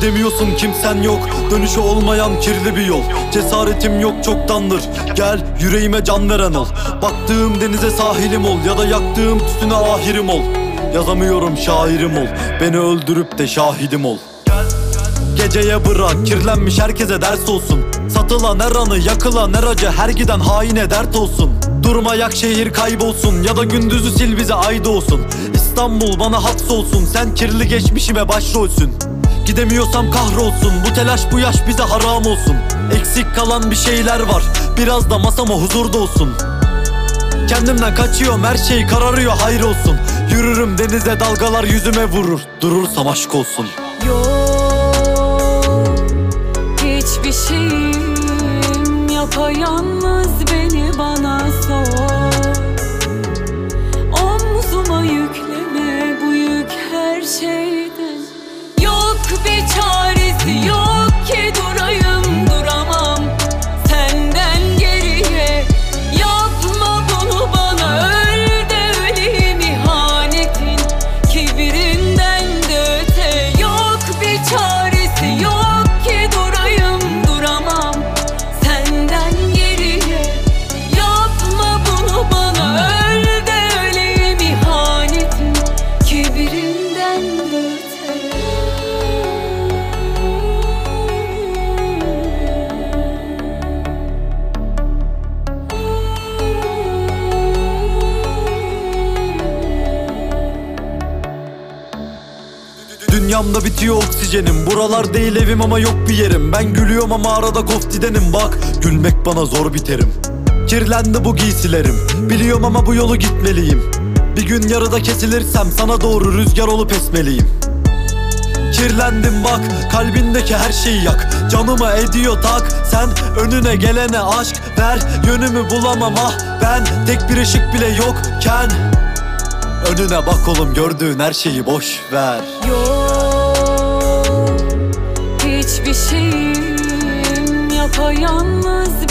Gidemiyorsun, kimsen yok, dönüşü olmayan kirli bir yol. Cesaretim yok çoktandır, gel yüreğime can veren ol. Baktığım denize sahilim ol, ya da yaktığım tütüne ahirim ol. Yazamıyorum şairim ol, beni öldürüp de şahidim ol. Geceye bırak, kirlenmiş herkese ders olsun. Satılan her anı, yakılan her acı, her giden haine dert olsun. Durma, yak şehir kaybolsun, ya da gündüzü sil bize ay doğsun. İstanbul bana hapsolsun, sen kirli geçmişime başrolsün. Gidemiyorsam kahrolsun, bu telaş bu yaş bize haram olsun. Eksik kalan bir şeyler var, biraz da masama huzur dolsun. Kendimden kaçıyorum, her şey kararıyor, hayır olsun. Yürürüm denize, dalgalar yüzüme vurur, durursam aşk olsun. Yok hiçbir şeyim, yapayalnız beni bana sor. Omzuma yükleme bu yük her şeyden. Yok bir çaresi, yok ki durayım duramam senden geriye. Yapma bunu bana, öl de öleyim ihanetin kibirinden de öte. Yok bir çaresi, yok ki durayım duramam senden geriye. Yapma bunu bana, öl de öleyim ihanetin kibirinden de öte. Dünyamda bitiyor oksijenim, buralar değil evim ama yok bir yerim. Ben gülüyorum ama arada koftidenim, bak gülmek bana zor biterim. Kirlendi bu giysilerim, biliyorum ama bu yolu gitmeliyim. Bir gün yarıda kesilirsem sana doğru rüzgar olup esmeliyim. Kirlendim bak, kalbindeki her şeyi yak, canıma ediyor tak. Sen önüne gelene aşk ver, yönümü bulamam ah ben. Tek bir ışık bile yokken önüne bak oğlum, gördüğün her şeyi boş ver. Yok hiçbir şeyim, yapayalnız